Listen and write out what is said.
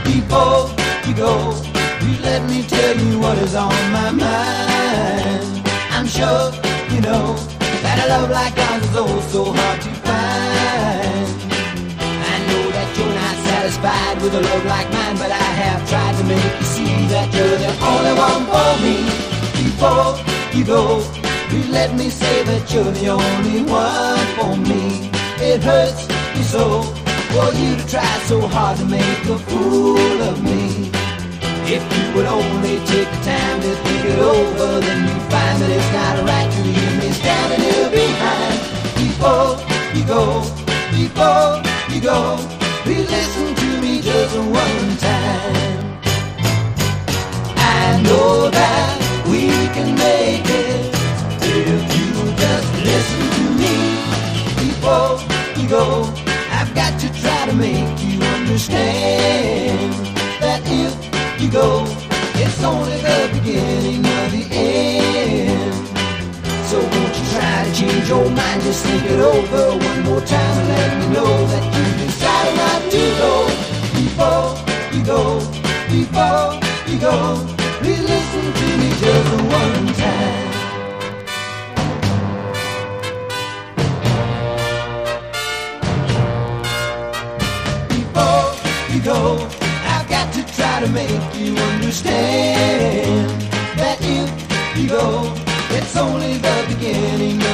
Before you go, please let me tell you what is on my mind. I'm sure you know that a love like ours is oh so hard to find. I know that you're not satisfied with a love like mine, but I have tried to make you see that you're the only one for me. Before you go, please let me say that you're the only one for me. It hurts me so for you to try so hard to make a fool of me. If you would only take the time to think it over, then you'd find that it's not right to leave me standing here behind. Before you go, before you go, please listen to me just one time. I know that we can make it if you just listen to me. Before you go, I've got to try to make you understand that if you go, it's only the beginning of the end. So won't you try to change your mind, just think it over one more time and let me know that you decided not to go. Before you go, before you go, please listen to me just one time. Before you go, I've got to try to make you understand that if you go, it's only the beginning